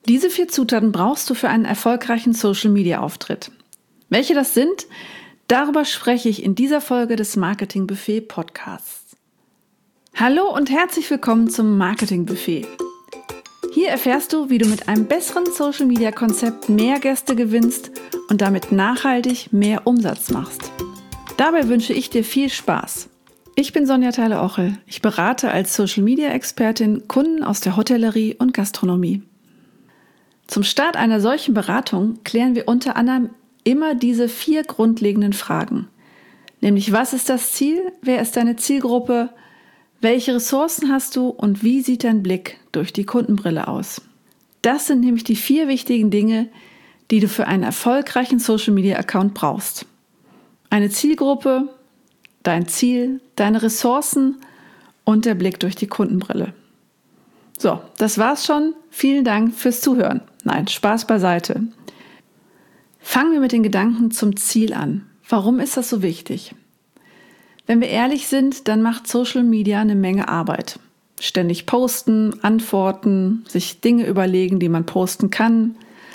Diese 4 Zutaten brauchst du für einen erfolgreichen Social-Media-Auftritt. Welche das sind, darüber spreche ich in dieser Folge des Marketing Buffet Podcasts. Hallo und herzlich willkommen zum Marketing Buffet. Hier erfährst du, wie du mit einem besseren Social-Media-Konzept mehr Gäste gewinnst und damit nachhaltig mehr Umsatz machst. Dabei wünsche ich dir viel Spaß. Ich bin Sonja Theile-Ochel. Ich berate als Social-Media-Expertin Kunden aus der Hotellerie und Gastronomie. Zum Start einer solchen Beratung klären wir unter anderem immer diese 4 grundlegenden Fragen. Nämlich, was ist das Ziel? Wer ist deine Zielgruppe? Welche Ressourcen hast du und wie sieht dein Blick durch die Kundenbrille aus? Das sind nämlich die 4 wichtigen Dinge, die du für einen erfolgreichen Social-Media-Account brauchst. Eine Zielgruppe, dein Ziel, deine Ressourcen und der Blick durch die Kundenbrille. So, das war's schon. Vielen Dank fürs Zuhören. Nein, Spaß beiseite. Fangen wir mit den Gedanken zum Ziel an. Warum ist das so wichtig? Wenn wir ehrlich sind, dann macht Social Media eine Menge Arbeit. Ständig posten, antworten, sich Dinge überlegen, die man posten kann.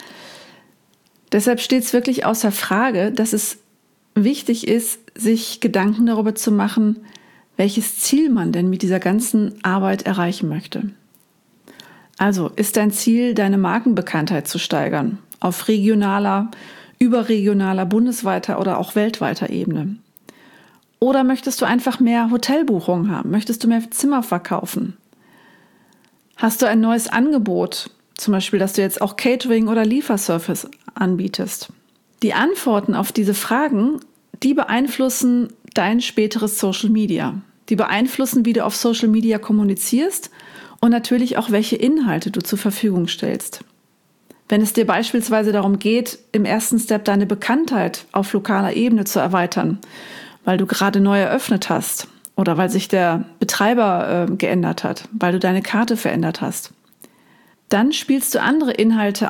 Deshalb steht es wirklich außer Frage, dass es wichtig ist, sich Gedanken darüber zu machen, welches Ziel man denn mit dieser ganzen Arbeit erreichen möchte. Also ist dein Ziel, deine Markenbekanntheit zu steigern, auf regionaler, überregionaler, bundesweiter oder auch weltweiter Ebene? Oder möchtest du einfach mehr Hotelbuchungen haben? Möchtest du mehr Zimmer verkaufen? Hast du ein neues Angebot, zum Beispiel, dass du jetzt auch Catering oder Lieferservice anbietest? Die Antworten auf diese Fragen, die beeinflussen dein späteres Social Media. Die beeinflussen, wie du auf Social Media kommunizierst und natürlich auch, welche Inhalte du zur Verfügung stellst. Wenn es dir beispielsweise darum geht, im ersten Step deine Bekanntheit auf lokaler Ebene zu erweitern, weil du gerade neu eröffnet hast oder weil sich der Betreiber geändert hat, weil du deine Karte verändert hast, dann spielst du andere Inhalte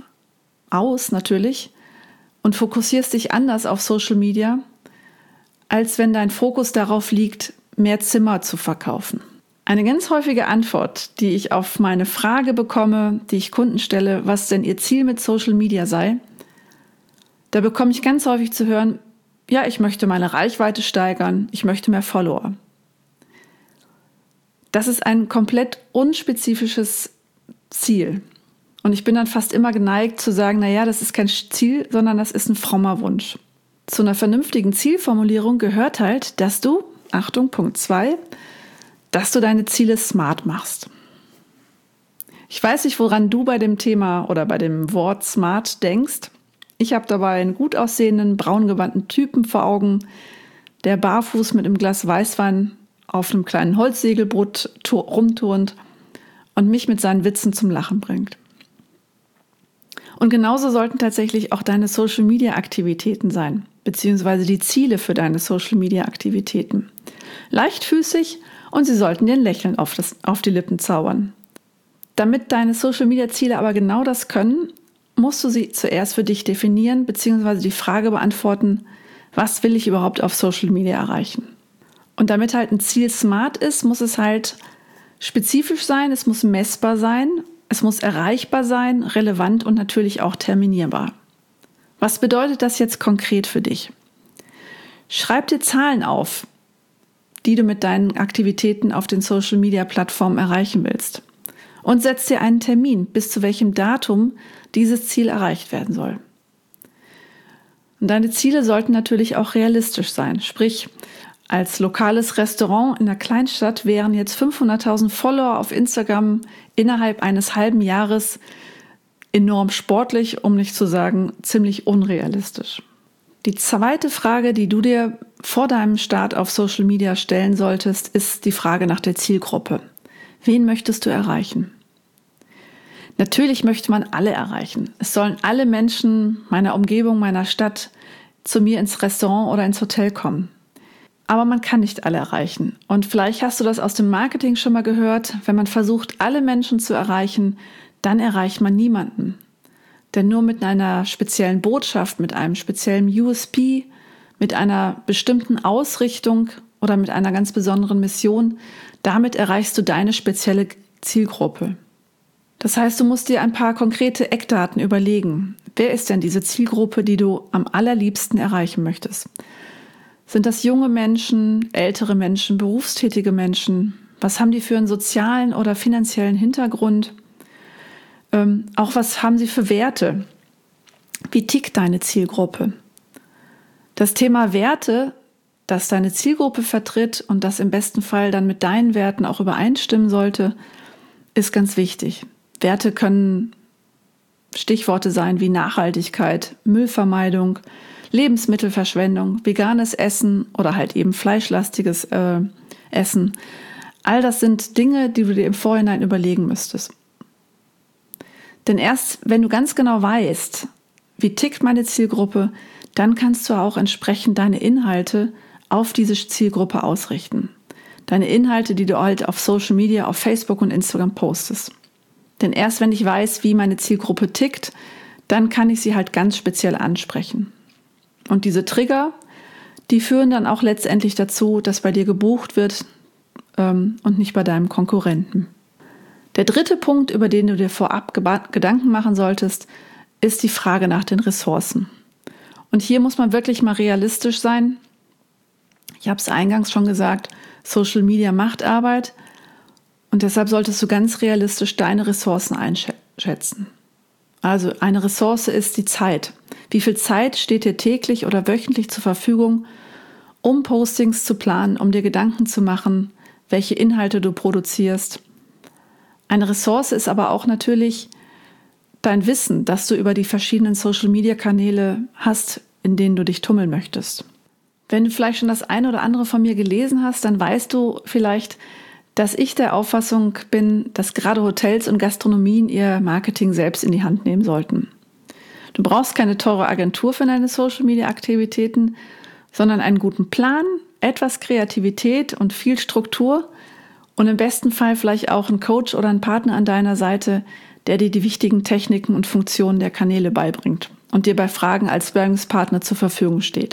aus natürlich, und fokussierst dich anders auf Social Media, als wenn dein Fokus darauf liegt, mehr Zimmer zu verkaufen. Eine ganz häufige Antwort, die ich auf meine Frage bekomme, die ich Kunden stelle, was denn ihr Ziel mit Social Media sei, da bekomme ich ganz häufig zu hören, ja, ich möchte meine Reichweite steigern, ich möchte mehr Follower. Das ist ein komplett unspezifisches Ziel. Und ich bin dann fast immer geneigt zu sagen, naja, das ist kein Ziel, sondern das ist ein frommer Wunsch. Zu einer vernünftigen Zielformulierung gehört halt, dass du, Achtung, Punkt 2, dass du deine Ziele smart machst. Ich weiß nicht, woran du bei dem Thema oder bei dem Wort smart denkst. Ich habe dabei einen gut aussehenden, braungewandten Typen vor Augen, der barfuß mit einem Glas Weißwein auf einem kleinen Holzsegelboot rumturnt und mich mit seinen Witzen zum Lachen bringt. Und genauso sollten tatsächlich auch deine Social-Media-Aktivitäten sein, beziehungsweise die Ziele für deine Social-Media-Aktivitäten. Leichtfüßig und sie sollten dir ein Lächeln auf die Lippen zaubern. Damit deine Social-Media-Ziele aber genau das können, musst du sie zuerst für dich definieren, beziehungsweise die Frage beantworten, was will ich überhaupt auf Social-Media erreichen? Und damit halt ein Ziel smart ist, muss es halt spezifisch sein, es muss messbar sein, es muss erreichbar sein, relevant und natürlich auch terminierbar. Was bedeutet das jetzt konkret für dich? Schreib dir Zahlen auf, die du mit deinen Aktivitäten auf den Social-Media-Plattformen erreichen willst. Und setz dir einen Termin, bis zu welchem Datum dieses Ziel erreicht werden soll. Und deine Ziele sollten natürlich auch realistisch sein. Sprich, als lokales Restaurant in einer Kleinstadt wären jetzt 500.000 Follower auf Instagram innerhalb eines halben Jahres enorm sportlich, um nicht zu sagen ziemlich unrealistisch. Die zweite Frage, die du dir vor deinem Start auf Social Media stellen solltest, ist die Frage nach der Zielgruppe. Wen möchtest du erreichen? Natürlich möchte man alle erreichen. Es sollen alle Menschen meiner Umgebung, meiner Stadt zu mir ins Restaurant oder ins Hotel kommen. Aber man kann nicht alle erreichen. Und vielleicht hast du das aus dem Marketing schon mal gehört. Wenn man versucht, alle Menschen zu erreichen, dann erreicht man niemanden. Denn nur mit einer speziellen Botschaft, mit einem speziellen USP, mit einer bestimmten Ausrichtung oder mit einer ganz besonderen Mission, damit erreichst du deine spezielle Zielgruppe. Das heißt, du musst dir ein paar konkrete Eckdaten überlegen. Wer ist denn diese Zielgruppe, die du am allerliebsten erreichen möchtest? Sind das junge Menschen, ältere Menschen, berufstätige Menschen? Was haben die für einen sozialen oder finanziellen Hintergrund? Auch was haben sie für Werte? Wie tickt deine Zielgruppe? Das Thema Werte, das deine Zielgruppe vertritt und das im besten Fall dann mit deinen Werten auch übereinstimmen sollte, ist ganz wichtig. Werte können Stichworte sein wie Nachhaltigkeit, Müllvermeidung, Lebensmittelverschwendung, veganes Essen oder halt eben fleischlastiges Essen. All das sind Dinge, die du dir im Vorhinein überlegen müsstest. Denn erst wenn du ganz genau weißt, wie tickt meine Zielgruppe, dann kannst du auch entsprechend deine Inhalte auf diese Zielgruppe ausrichten. Deine Inhalte, die du halt auf Social Media, auf Facebook und Instagram postest. Denn erst wenn ich weiß, wie meine Zielgruppe tickt, dann kann ich sie halt ganz speziell ansprechen. Und diese Trigger, die führen dann auch letztendlich dazu, dass bei dir gebucht wird und nicht bei deinem Konkurrenten. Der dritte Punkt, über den du dir vorab Gedanken machen solltest, ist die Frage nach den Ressourcen. Und hier muss man wirklich mal realistisch sein. Ich habe es eingangs schon gesagt, Social Media macht Arbeit und deshalb solltest du ganz realistisch deine Ressourcen einschätzen. Also eine Ressource ist die Zeit. Wie viel Zeit steht dir täglich oder wöchentlich zur Verfügung, um Postings zu planen, um dir Gedanken zu machen, welche Inhalte du produzierst? Eine Ressource ist aber auch natürlich dein Wissen, das du über die verschiedenen Social-Media-Kanäle hast, in denen du dich tummeln möchtest. Wenn du vielleicht schon das eine oder andere von mir gelesen hast, dann weißt du vielleicht, dass ich der Auffassung bin, dass gerade Hotels und Gastronomien ihr Marketing selbst in die Hand nehmen sollten. Du brauchst keine teure Agentur für deine Social-Media-Aktivitäten, sondern einen guten Plan, etwas Kreativität und viel Struktur und im besten Fall vielleicht auch einen Coach oder einen Partner an deiner Seite, der dir die wichtigen Techniken und Funktionen der Kanäle beibringt und dir bei Fragen als Sparringspartner zur Verfügung steht.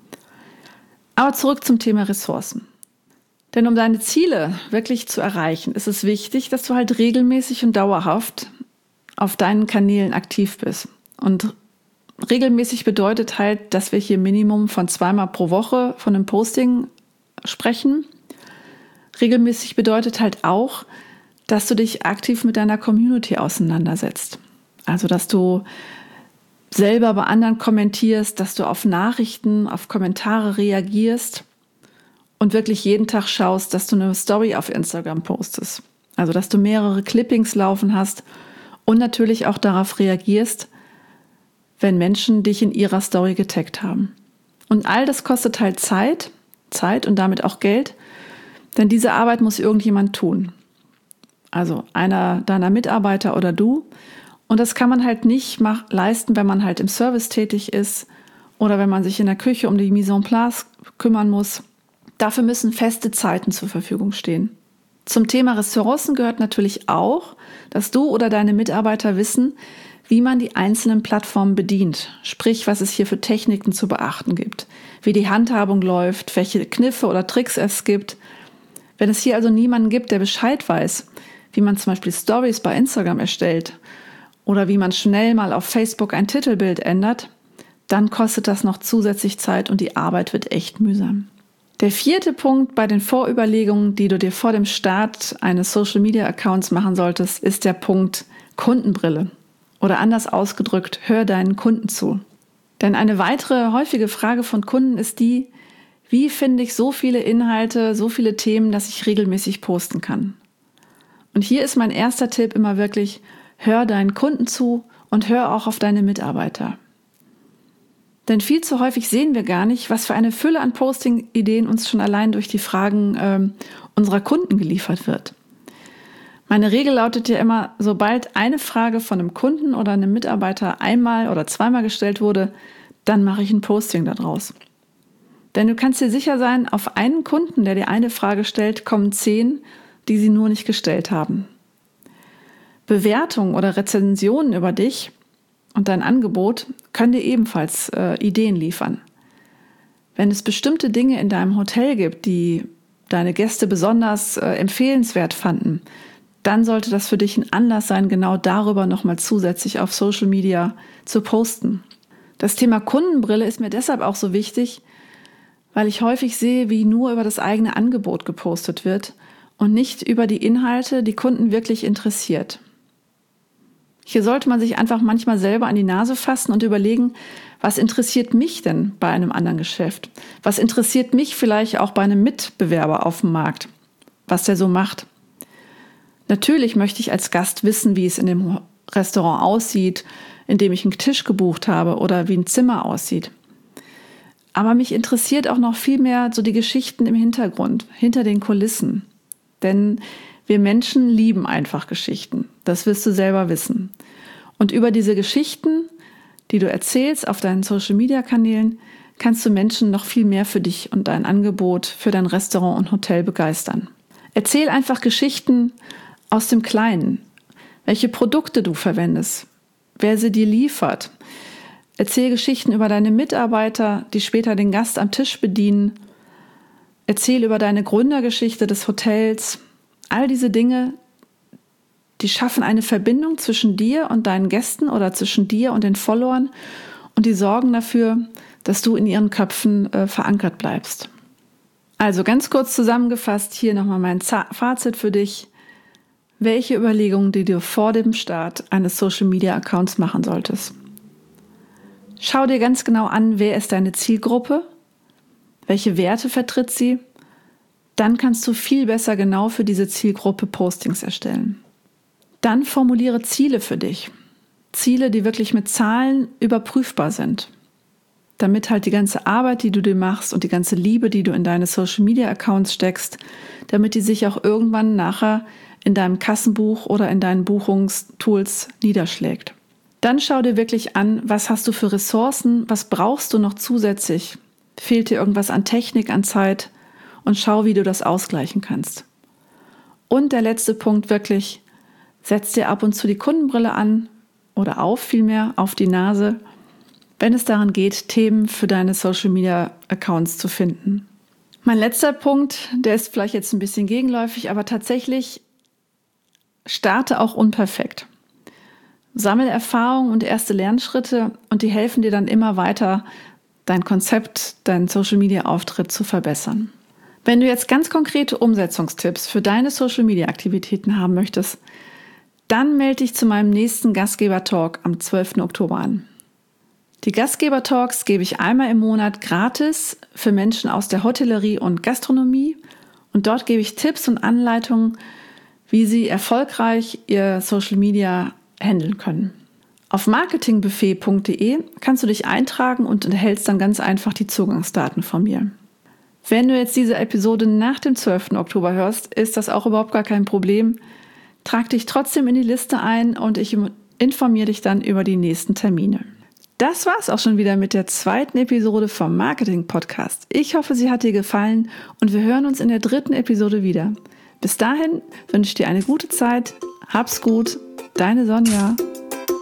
Aber zurück zum Thema Ressourcen. Denn um deine Ziele wirklich zu erreichen, ist es wichtig, dass du halt regelmäßig und dauerhaft auf deinen Kanälen aktiv bist. Und regelmäßig bedeutet halt, dass wir hier Minimum von 2-mal pro Woche von einem Posting sprechen. Regelmäßig bedeutet halt auch, dass du dich aktiv mit deiner Community auseinandersetzt. Also, dass du selber bei anderen kommentierst, dass du auf Nachrichten, auf Kommentare reagierst und wirklich jeden Tag schaust, dass du eine Story auf Instagram postest. Also, dass du mehrere Clippings laufen hast und natürlich auch darauf reagierst, wenn Menschen dich in ihrer Story getaggt haben. Und all das kostet halt Zeit und damit auch Geld, denn diese Arbeit muss irgendjemand tun. Also einer deiner Mitarbeiter oder du. Und das kann man halt nicht leisten, wenn man halt im Service tätig ist oder wenn man sich in der Küche um die Mise en place kümmern muss. Dafür müssen feste Zeiten zur Verfügung stehen. Zum Thema Ressourcen gehört natürlich auch, dass du oder deine Mitarbeiter wissen, wie man die einzelnen Plattformen bedient. Sprich, was es hier für Techniken zu beachten gibt, wie die Handhabung läuft, welche Kniffe oder Tricks es gibt. Wenn es hier also niemanden gibt, der Bescheid weiß, wie man zum Beispiel Stories bei Instagram erstellt oder wie man schnell mal auf Facebook ein Titelbild ändert, dann kostet das noch zusätzlich Zeit und die Arbeit wird echt mühsam. Der vierte Punkt bei den Vorüberlegungen, die du dir vor dem Start eines Social-Media-Accounts machen solltest, ist der Punkt Kundenbrille. Oder anders ausgedrückt, hör deinen Kunden zu. Denn eine weitere häufige Frage von Kunden ist die, wie finde ich so viele Inhalte, so viele Themen, dass ich regelmäßig posten kann? Und hier ist mein erster Tipp immer wirklich, hör deinen Kunden zu und hör auch auf deine Mitarbeiter. Denn viel zu häufig sehen wir gar nicht, was für eine Fülle an Posting-Ideen uns schon allein durch die Fragen unserer Kunden geliefert wird. Meine Regel lautet ja immer, sobald eine Frage von einem Kunden oder einem Mitarbeiter einmal oder zweimal gestellt wurde, dann mache ich ein Posting daraus. Denn du kannst dir sicher sein, auf einen Kunden, der dir eine Frage stellt, kommen 10, die sie nur nicht gestellt haben. Bewertungen oder Rezensionen über dich und dein Angebot können dir ebenfalls Ideen liefern. Wenn es bestimmte Dinge in deinem Hotel gibt, die deine Gäste besonders empfehlenswert fanden, dann sollte das für dich ein Anlass sein, genau darüber nochmal zusätzlich auf Social Media zu posten. Das Thema Kundenbrille ist mir deshalb auch so wichtig, weil ich häufig sehe, wie nur über das eigene Angebot gepostet wird und nicht über die Inhalte, die Kunden wirklich interessiert. Hier sollte man sich einfach manchmal selber an die Nase fassen und überlegen, was interessiert mich denn bei einem anderen Geschäft? Was interessiert mich vielleicht auch bei einem Mitbewerber auf dem Markt, was der so macht? Natürlich möchte ich als Gast wissen, wie es in dem Restaurant aussieht, in dem ich einen Tisch gebucht habe oder wie ein Zimmer aussieht. Aber mich interessiert auch noch viel mehr so die Geschichten im Hintergrund, hinter den Kulissen. Denn wir Menschen lieben einfach Geschichten. Das wirst du selber wissen. Und über diese Geschichten, die du erzählst auf deinen Social-Media-Kanälen, kannst du Menschen noch viel mehr für dich und dein Angebot für dein Restaurant und Hotel begeistern. Erzähl einfach Geschichten aus dem Kleinen, welche Produkte du verwendest, wer sie dir liefert. Erzähl Geschichten über deine Mitarbeiter, die später den Gast am Tisch bedienen. Erzähl über deine Gründergeschichte des Hotels. All diese Dinge, die schaffen eine Verbindung zwischen dir und deinen Gästen oder zwischen dir und den Followern und die sorgen dafür, dass du in ihren Köpfen verankert bleibst. Also ganz kurz zusammengefasst, hier nochmal mein Fazit für dich. Welche Überlegungen, die du vor dem Start eines Social-Media-Accounts machen solltest. Schau dir ganz genau an, wer ist deine Zielgruppe, welche Werte vertritt sie. Dann kannst du viel besser genau für diese Zielgruppe Postings erstellen. Dann formuliere Ziele für dich. Ziele, die wirklich mit Zahlen überprüfbar sind. Damit halt die ganze Arbeit, die du dir machst und die ganze Liebe, die du in deine Social-Media-Accounts steckst, damit die sich auch irgendwann nachher in deinem Kassenbuch oder in deinen Buchungstools niederschlägt. Dann schau dir wirklich an, was hast du für Ressourcen, was brauchst du noch zusätzlich? Fehlt dir irgendwas an Technik, an Zeit? Und schau, wie du das ausgleichen kannst. Und der letzte Punkt wirklich, setz dir ab und zu die Kundenbrille an oder vielmehr auf die Nase, wenn es daran geht, Themen für deine Social-Media-Accounts zu finden. Mein letzter Punkt, der ist vielleicht jetzt ein bisschen gegenläufig, aber tatsächlich starte auch unperfekt. Sammle Erfahrungen und erste Lernschritte und die helfen dir dann immer weiter, dein Konzept, deinen Social-Media-Auftritt zu verbessern. Wenn du jetzt ganz konkrete Umsetzungstipps für deine Social-Media-Aktivitäten haben möchtest, dann melde dich zu meinem nächsten Gastgeber-Talk am 12. Oktober an. Die Gastgeber-Talks gebe ich einmal im Monat gratis für Menschen aus der Hotellerie und Gastronomie und dort gebe ich Tipps und Anleitungen, wie sie erfolgreich ihr Social-Media handeln können. Auf marketingbuffet.de kannst du dich eintragen und erhältst dann ganz einfach die Zugangsdaten von mir. Wenn du jetzt diese Episode nach dem 12. Oktober hörst, ist das auch überhaupt gar kein Problem. Trag dich trotzdem in die Liste ein und ich informiere dich dann über die nächsten Termine. Das war's auch schon wieder mit der zweiten Episode vom Marketing-Podcast. Ich hoffe, sie hat dir gefallen und wir hören uns in der dritten Episode wieder. Bis dahin wünsche ich dir eine gute Zeit. Hab's gut. Deine Sonja.